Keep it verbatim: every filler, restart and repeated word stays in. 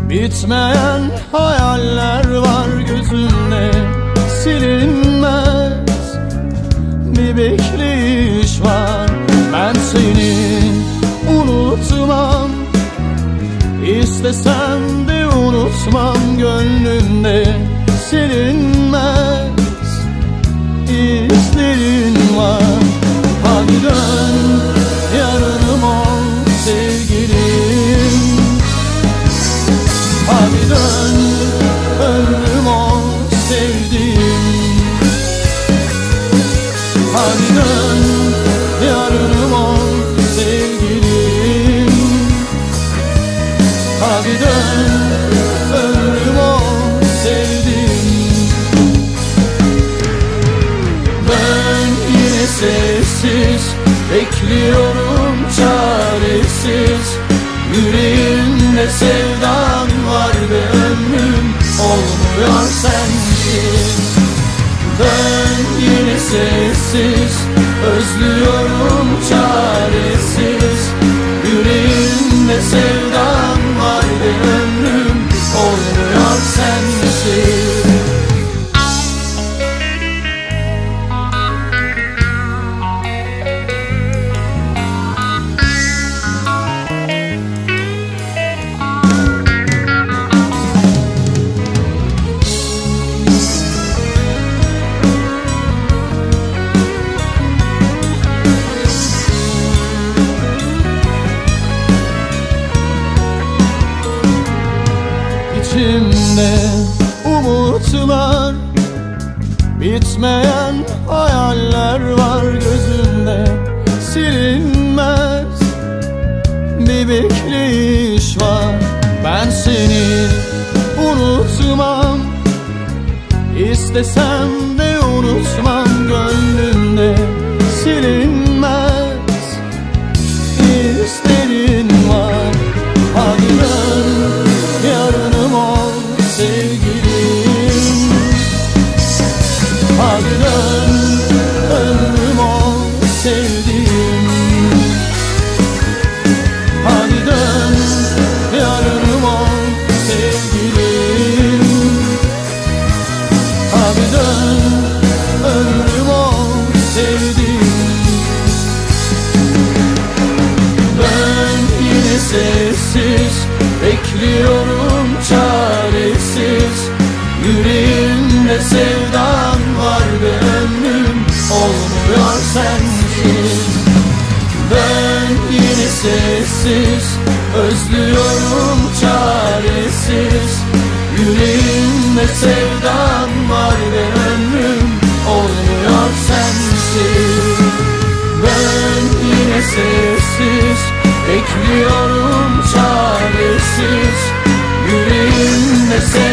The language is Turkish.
Bitmeyen hayaller var gözümde, silinmez bir bekleyiş var. Ben seni unutmam, istesem de unutmam, gönlümde silinmez izlerin var. Hadi dön, yarınım ol sevgilim. Hadi dön, ömrüm ol sevdiğim. Hadi dön, yarınım ol sevgilim. Hadi dön, ömrüm ol sevdiğim. Ben yine sessiz bekliyorum, çaresiz. Yüreğimde sevdan var ve ömrüm olmuyor sensiz. Ben yine sessiz özlüyorum, çaresiz. Yüreğimde sevdan var ve ömrüm olmuyor sensiz. İçimde umutlar, bitmeyen hayaller var gözümde, silinmez bir bekleyiş var. Ben seni unutmam, istesem de unutmam, gönlümde silinmez izlerin var. Hadi dön, yarınım ol sevgilim. Hadi dön, ömrüm ol sevdiğim. Hadi dön, yarınım ol sevgilim. Hadi dön, ömrüm ol sevdiğim. Ben yine sessiz bekliyorum, çaresiz. Yüreğimde sevdan var ve ömrüm olmuyor sensiz. Ben yine sessiz özlüyorum, çaresiz. Yüreğimde sevdan var ve ömrüm olmuyor sensiz. Ben yine sessiz bekliyorum, çaresiz. Yüreğimde sevdan